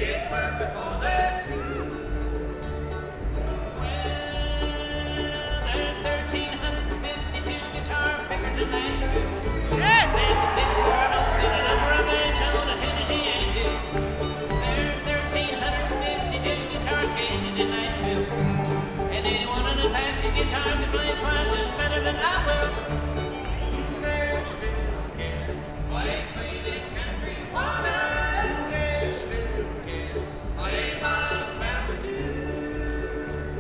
It worked before that too. Well, there are 1,352 guitar pickers in Nashville. And the big boy don't send a number of bands on a Tennessee Angel. There are 1,352 guitar cases in Nashville. And anyone on Apache guitar can play twice as better than I will. Nashville cats play this country water. Nashville cats play Miles Mountain Dew.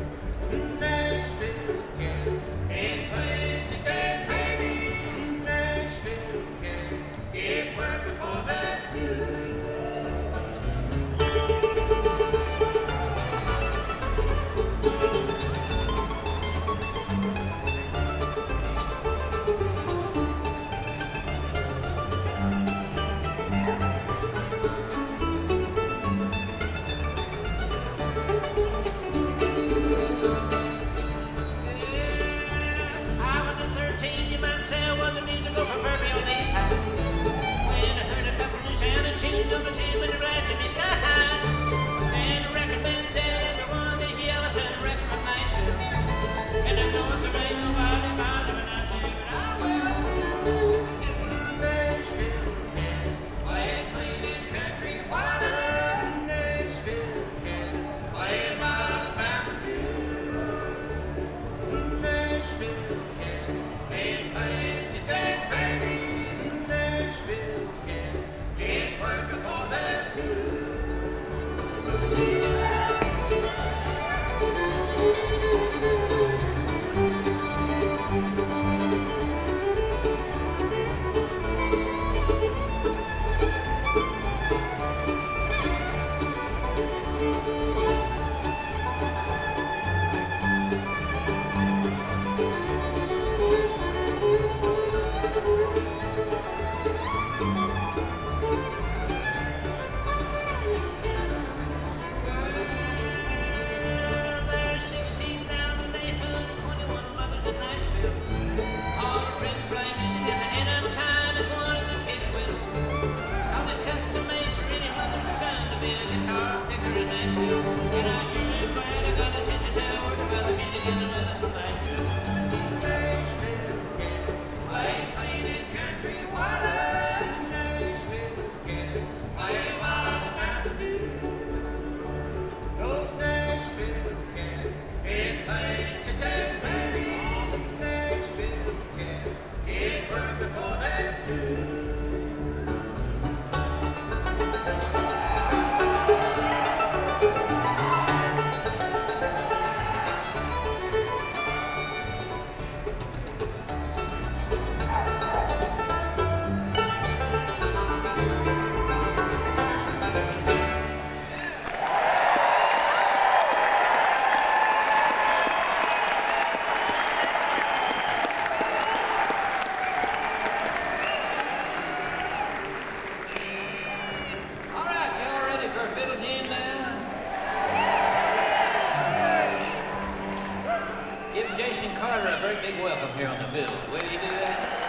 Nashville cats can't play six as baby. Nashville cats get work before that too. Give Jason Carter a very big welcome here on the fiddle. Will you do that?